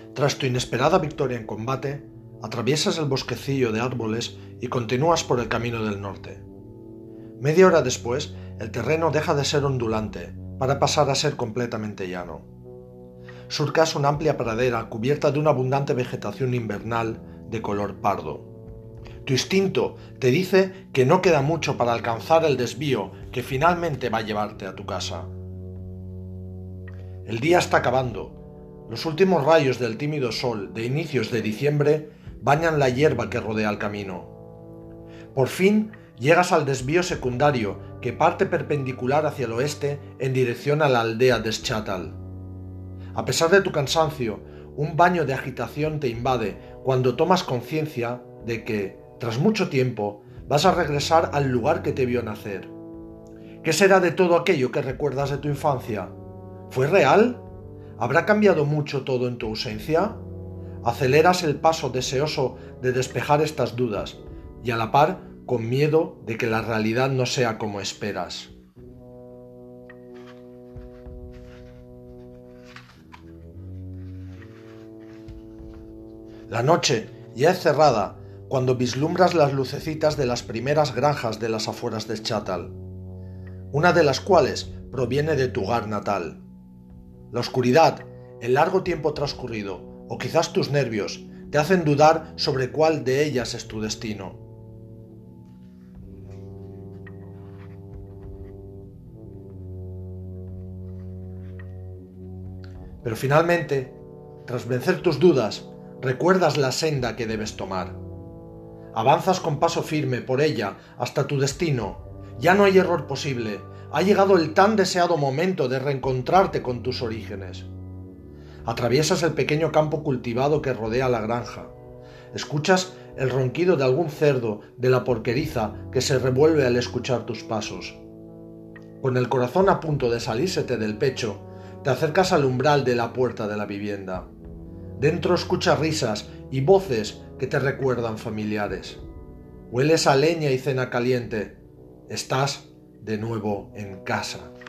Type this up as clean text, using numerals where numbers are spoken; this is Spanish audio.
Tras tu inesperada victoria en combate, atraviesas el bosquecillo de árboles y continúas por el camino del norte. Media hora después, el terreno deja de ser ondulante para pasar a ser completamente llano. Surcas una amplia pradera cubierta de una abundante vegetación invernal de color pardo. Tu instinto te dice que no queda mucho para alcanzar el desvío que finalmente va a llevarte a tu casa. El día está acabando. Los últimos rayos del tímido sol de inicios de diciembre bañan la hierba que rodea el camino. Por fin llegas al desvío secundario que parte perpendicular hacia el oeste en dirección a la aldea de Schatal. A pesar de tu cansancio, un baño de agitación te invade cuando tomas conciencia de que, tras mucho tiempo, vas a regresar al lugar que te vio nacer. ¿Qué será de todo aquello que recuerdas de tu infancia? ¿Fue real? ¿Habrá cambiado mucho todo en tu ausencia? Aceleras el paso deseoso de despejar estas dudas y a la par con miedo de que la realidad no sea como esperas. La noche ya es cerrada cuando vislumbras las lucecitas de las primeras granjas de las afueras de Schatal, una de las cuales proviene de tu hogar natal. La oscuridad, el largo tiempo transcurrido o quizás tus nervios te hacen dudar sobre cuál de ellas es tu destino. Pero finalmente, tras vencer tus dudas, recuerdas la senda que debes tomar. Avanzas con paso firme por ella hasta tu destino. Ya no hay error posible. Ha llegado el tan deseado momento de reencontrarte con tus orígenes. Atraviesas el pequeño campo cultivado que rodea la granja. Escuchas el ronquido de algún cerdo de la porqueriza que se revuelve al escuchar tus pasos. Con el corazón a punto de salírsete del pecho, te acercas al umbral de la puerta de la vivienda. Dentro escuchas risas y voces que te recuerdan familiares. Hueles a leña y cena caliente. Estás de nuevo en casa.